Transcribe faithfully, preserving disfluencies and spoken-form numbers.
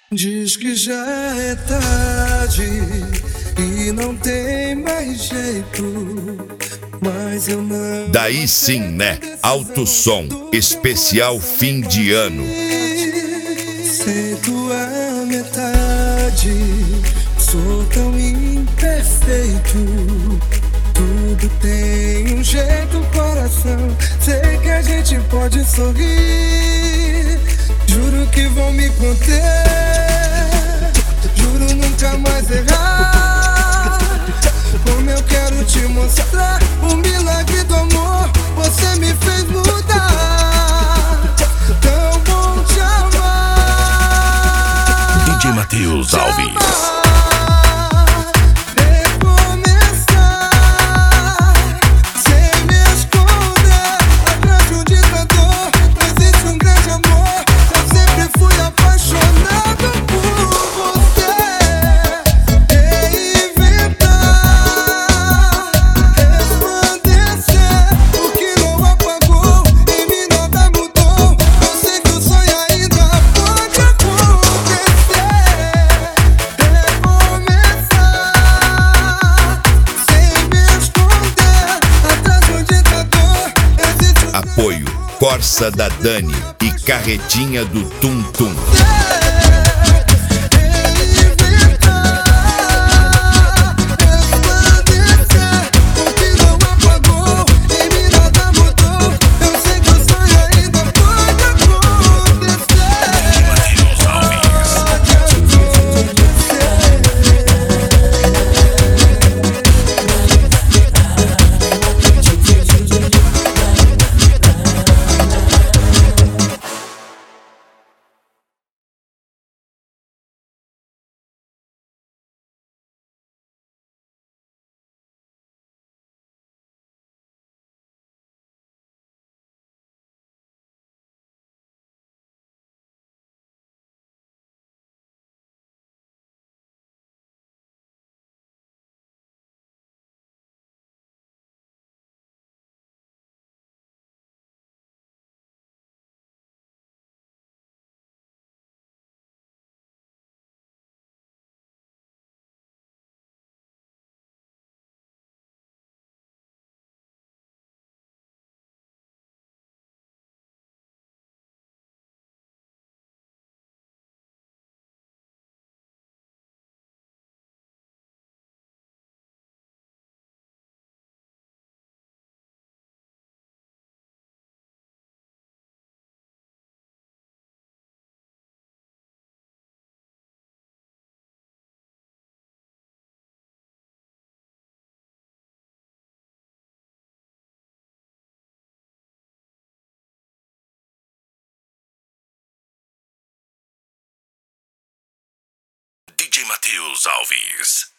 Diz que já é tarde e não tem mais jeito, mas eu não. Daí sim, né? Alto som, especial fim de ano. Sem tua metade, sou tão imperfeito. Tudo tem um jeito, coração. Sei que a gente pode sorrir. Juro que vou me conter. Juro nunca mais errar. Como eu quero te mostrar o milagre do amor. Você me fez mudar. Tão bom te amar. D J Matheus Alves. Apoio Corsa da Dani e Carretinha do Tum Tum. D J Matheus Alves.